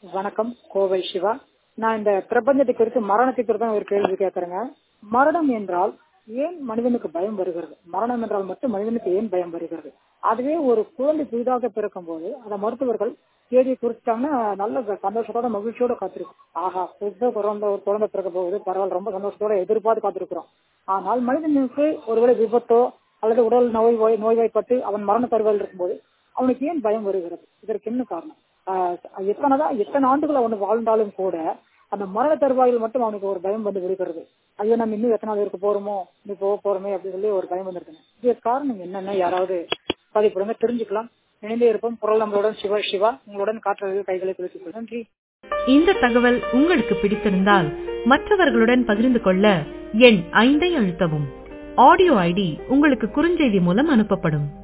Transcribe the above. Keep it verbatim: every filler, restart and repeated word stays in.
வணக்கம், கோவை சிவா. நான் இந்த பிரபஞ்சத்தை குறித்து மரணத்தை குறித்து தான் ஒரு கேள்வி கேட்கறேங்க. மரணம் என்றால் ஏன் மனிதனுக்கு பயம் வருகிறது? மரணம் என்றால் மட்டும் மனிதனுக்கு ஏன் பயம் வருகிறது? அதுவே ஒரு குழந்தை புதிதாக பிறக்கும் போது அந்த மருத்துவர்கள் தேதி குறிச்சிட்டாங்கன்னா நல்ல சந்தோஷத்தோட மகிழ்ச்சியோட காத்திருக்கும். ஆஹா, புதுசாக குழந்தை ஒரு குழந்தை பிறக்க போகுது, பரவாயில்ல, ரொம்ப சந்தோஷத்தோட எதிர்பார்த்து காத்திருக்கிறோம். ஆனால் மனிதனுக்கு ஒருவேளை விபத்தோ அல்லது உடல் நோய் நோய்வாய்ப்பட்டு அவன் மரண தருவாயில் இருக்கும்போது அவனுக்கு ஏன் பயம் வருகிறது? இதற்கு என்ன காரணம்? ஆஹ் எத்தனைதான் எத்தனை ஆண்டுகள் அவனு வாழ்ந்தாலும் கூட அந்த மரண தருவாயில் மட்டும் அவனுக்கு ஒரு பயம் வந்து விடுகிறது. ஐயோ, நம்ம இன்னும் எத்தனை நாள் இருக்க போறோமோ, இன்னும் போக போறோமே அப்படின்னு சொல்லி ஒரு பயம் வந்துருக்குங்க. இதற்கு காரணம் என்னென்ன யாராவது பதிப்புடுங்க, தெரிஞ்சுக்கலாம். இணைந்தே இருப்போம். குரல் நம்மளுடன் சிவா சிவா உங்களுடன் காற்று கைகளை குலுக்கிக் நன்றி. இந்த தகவல் உங்களுக்கு பிடித்திருந்தால் மற்றவர்களுடன் பகிர்ந்து கொள்ள எண் ஐந்தை அழுத்தவும். ஆடியோ ஐடி உங்களுக்கு குறுஞ்செய்தி மூலம் அனுப்பப்படும்.